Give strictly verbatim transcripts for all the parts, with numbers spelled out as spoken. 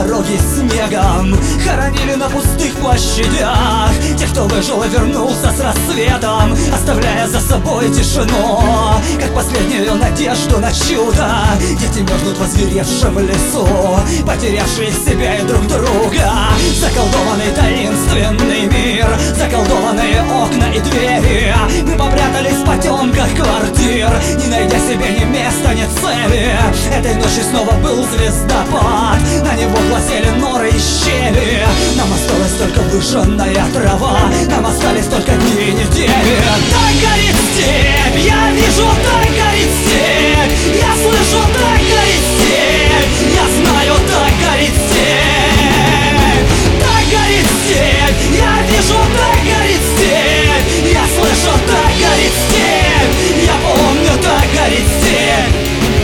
дороги снегом, хоронили на пустых площадях тех, кто выжил и вернулся с рассветом, оставляя за собой тишину, как последнюю надежду на чудо. Дети мерзнут в озверевшем лесу, потерявшие себя и друг друга. Заколдованный таинственный мир, заколдованные окна и двери. Мы попрятались в потемках квартир, не найдя себе ни места, ни цели. Этой ночью снова был звездопад, на него глазели норы и щели. Нам осталась только выжженная трава, нам остались только дни и недели. Так горит степь, я вижу, так горит степь, я слышу, так горит степь, я знаю, так горит степь. Так горит степь, я вижу, так горит степь, я слышу, так горит степь, я помню, так горит степь.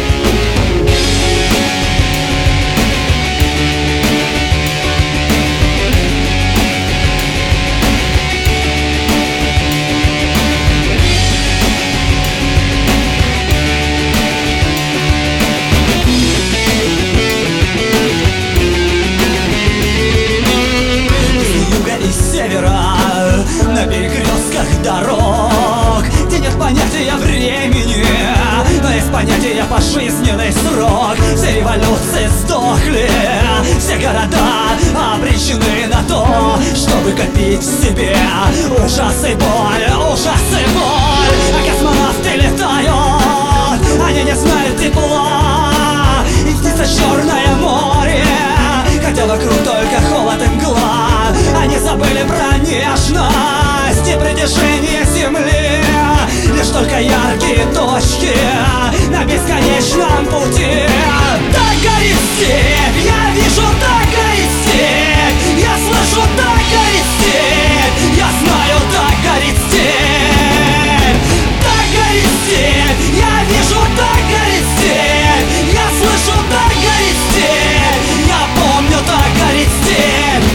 На перекрестках дорог, где нет понятия времени, но есть понятие пожизненный срок. Все революции сдохли, все города обречены на то, чтобы копить в себе ужас и боль, ужас и боль. А космонавты летают, они не знают тепла, и птица черное море, хотя вокруг только холод и мгла. Они забыли про нежность и притяжение земли, лишь только яркие точки на бесконечном пути. Так горит степь, я вижу, так горит степь, я слышу, так горит степь, я знаю, так горит степь. Так горит степь, я вижу, так горит степь, я слышу, так горит степь, я помню, так горит степь.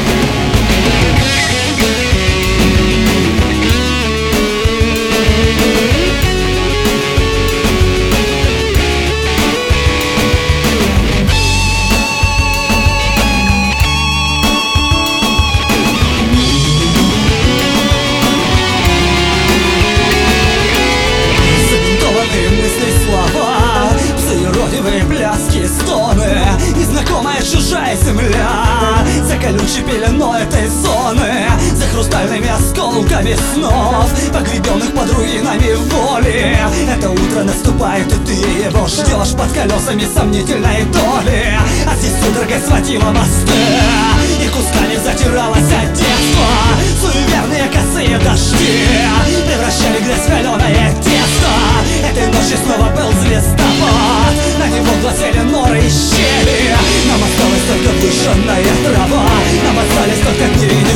Пляски, стоны, незнакомая чужая земля, за колючей пеленой этой зоны, за хрустальными осколками снов, погребенных под руинами воли. Это утро наступает, и ты его ждешь под колесами сомнительной доли. А здесь судорогой схватила мосты, и кусками затиралось от детства. Суеверные косые дожди превращали грязь в каленое тесто. Этой ночью снова был звездопад, на него глазели норы и щели. Нам осталась только выжженная трава, нам остались только дни.